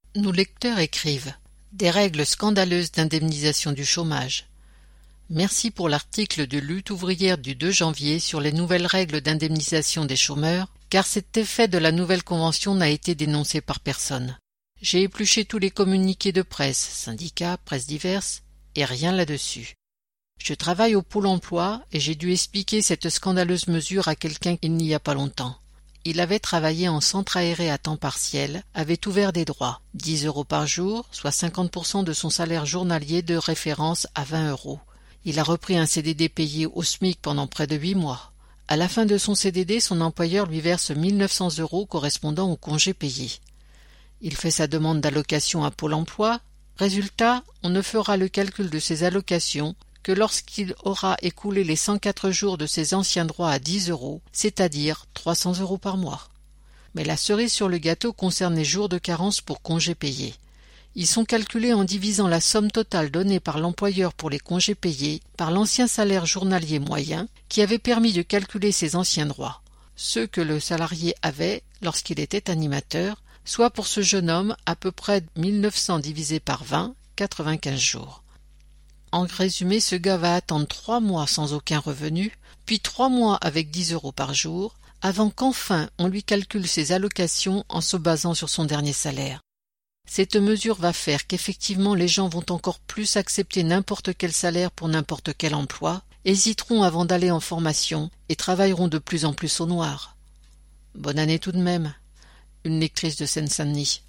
Nos lecteurs écrivent des règles scandaleuses d'indemnisation du chômage. Merci pour l'article de Lutte ouvrière du 2 janvier sur les nouvelles règles d'indemnisation des chômeurs, car cet effet de la nouvelle convention n'a été dénoncé par personne. J'ai épluché tous les communiqués de presse, syndicats, presse diverses, et rien là-dessus. Je travaille au Pôle emploi et j'ai dû expliquer cette scandaleuse mesure à quelqu'un il n'y a pas longtemps. Il avait travaillé en centre aéré à temps partiel, avait ouvert des droits, 10 € par jour, soit 50% de son salaire journalier de référence à 20 €. Il a repris un CDD payé au SMIC pendant près de 8 mois. À la fin de son CDD, son employeur lui verse 1 900 € correspondant au congé payé. Il fait sa demande d'allocation à Pôle emploi. Résultat, on ne fera le calcul de ses allocations que lorsqu'il aura écoulé les 104 jours de ses anciens droits à 10 €, c'est-à-dire 300 € par mois. Mais la cerise sur le gâteau concerne les jours de carence pour congés payés. Ils sont calculés en divisant la somme totale donnée par l'employeur pour les congés payés par l'ancien salaire journalier moyen qui avait permis de calculer ses anciens droits, ceux que le salarié avait lorsqu'il était animateur, soit pour ce jeune homme à peu près 1900 divisé par 20, 95 jours. En résumé, ce gars va attendre 3 mois sans aucun revenu, puis 3 mois avec 10 € par jour, avant qu'enfin on lui calcule ses allocations en se basant sur son dernier salaire. Cette mesure va faire qu'effectivement les gens vont encore plus accepter n'importe quel salaire pour n'importe quel emploi, hésiteront avant d'aller en formation et travailleront de plus en plus au noir. Bonne année tout de même. Une lectrice de Seine-Saint-Denis.